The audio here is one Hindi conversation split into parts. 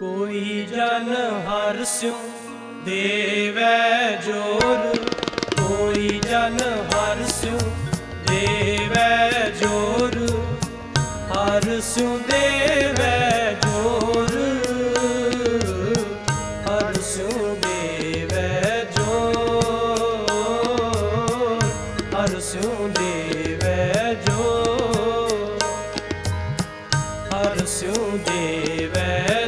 कोई जन हर्ष्यों देवै जोर, कोई जन हर्ष्यों देवै जोर, हर्ष्यों देवै जोर, हर्ष्यों देवै जोर, हर्ष्यों देवै जोर, हर्ष्यों देवै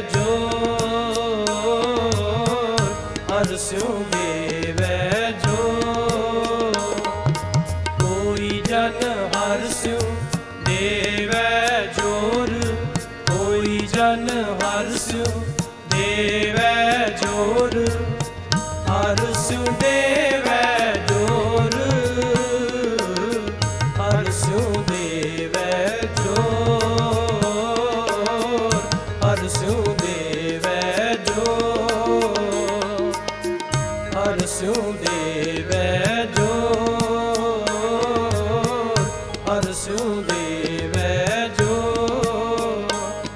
जोर, हर्ष्यों देवै जोर। कोई जन हर्ष्यों देवै जोर, कोई जन हर्ष्यों देवै जोर, हर्ष्यों देवै जोर, हर्ष्यों देवै जोर, हर्ष्यों देवै जोर, हर्ष्यों देवै जोर, हर्ष्यों देवै जोर।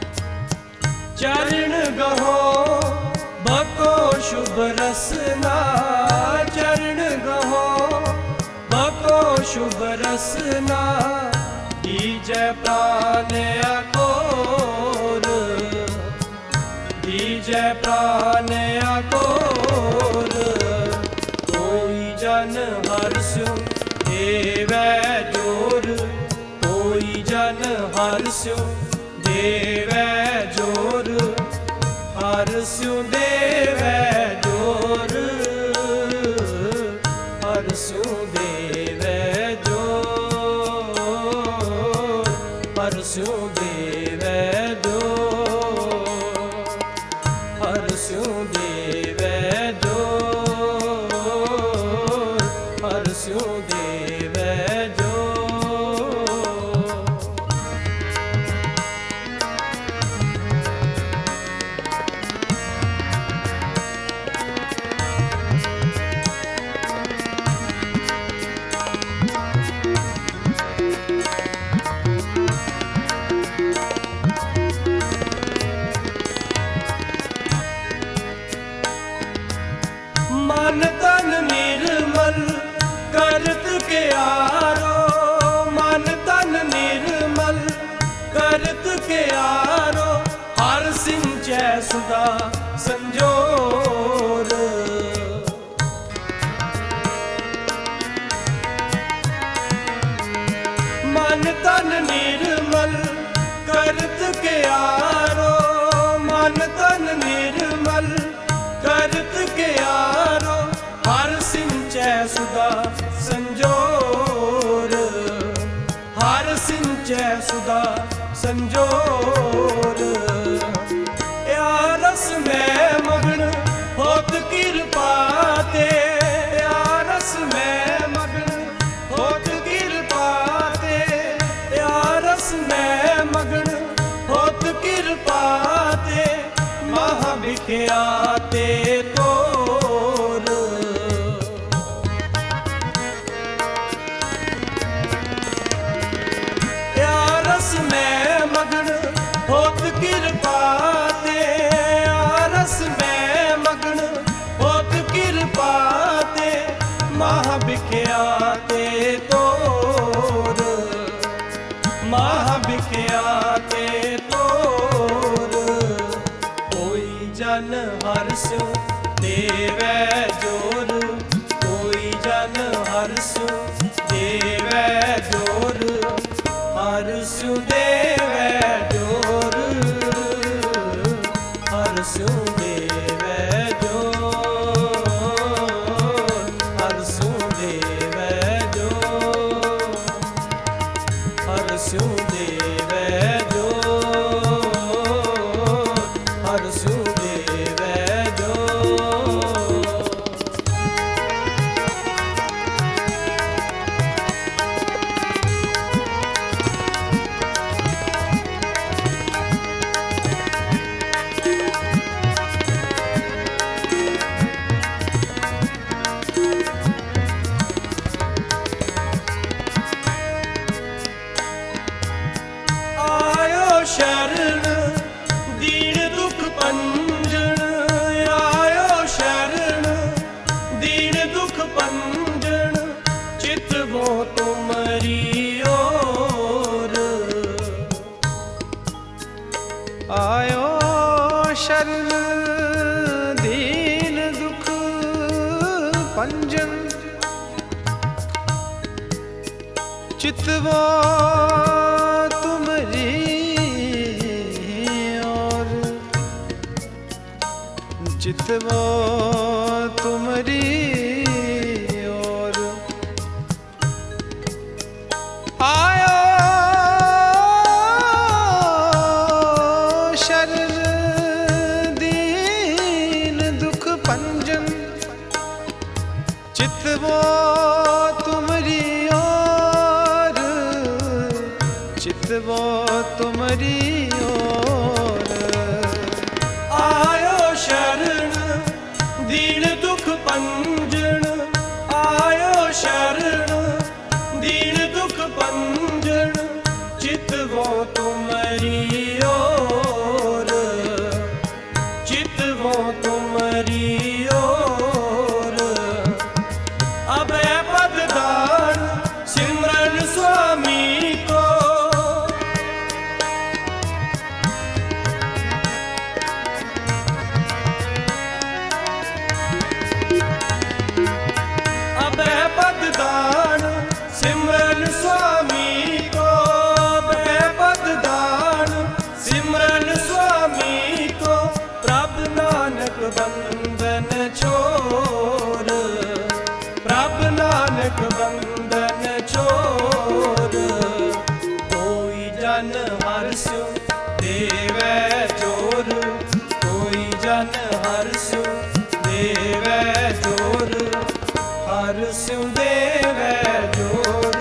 चरण गहो बको शुभ रसना, चरण गहो बको शुभ रसना, दीजै प्राण अकोर, दीजै प्राण अकोर। कोई जन हर्ष्यों देवै जोर, कोई जन हर्ष्यों देवै जोर, हर्ष्यों देवै जोर, हर्ष्यों देवै जोर, हर्ष्यों देवै जोर, हर्ष्यों देवै जोर, हर्ष्यों देवै जोर। मन तन निर्मल करत के आरो, मन तन निर्मल करत के आरो, हर सिंचै सदा संजोर। मन तन निर्मल करत के आरो, मन तन निर्मल करत के आरो, हर सिंचै सदा संजोर, हर सिंचै सदा संजोर। या रस में मगन होत कृपा ते, या रस में मगन होत कृपा ते, या रस में मगन होत कृपा ते, महा बिख्याते तोर। या रस में मगन होत कृपा ते, या रस में मगन होत कृपा ते, महा बिख्याते तोर, महा बिख्याते तोर। कोई जन हर्ष्यों देवै जोर, कोई जन हर्ष्यों देवै जोर, हर्ष्यों देवै जोर, हर्ष्यों देवै जोर, हर्ष्यों देवै जोर, हर्ष्यों देवै जोर, हर्ष्यों देवै जोर। आयो शरण दीन दुख पंजन चितवो तुमरी और चितवो तुमरी और आयो शरण दीन दुख पंजन चितवो तुमरी और चितवो तुमरी और आयो शरण दीन दुख पंजन आयो शरण दीन दुख पंजन चितवो तुमरी ओर चितवो तुमरी ओर अभय पद दान सिमरन स्वामी को अभय पद दान सिमरन स्वामी को अभय पद दान सिमरन स्वामी को प्रभु नानक बंधन छोड़ प्रभु नानक बंधन छोड़ कोई जन हर्षु देवै जोर कोई जन हर्षु देवै जोर हर्षु देवै जोर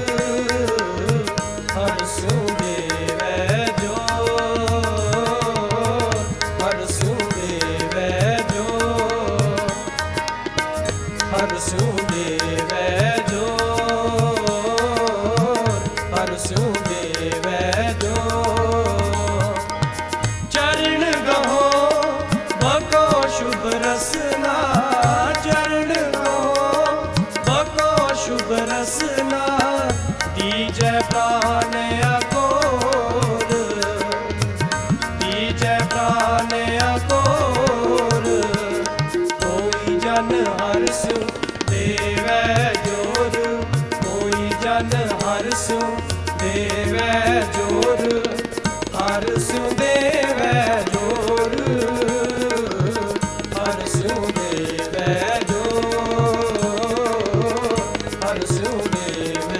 हर्षु देवै जोर हर्षु देवै जोर हर्षु देवै जोर हर्षु देवै जोर चरण गहो भको शुभ रसना चरण शुभ रसना दीजै प्राण अकोर दीजै प्राण अकोर कोई जन हर्षु देवै जोर कोई जन हर्षु देवै जोर हर्षु देवै जोर हर्षु देवै जोर हर्षु देवै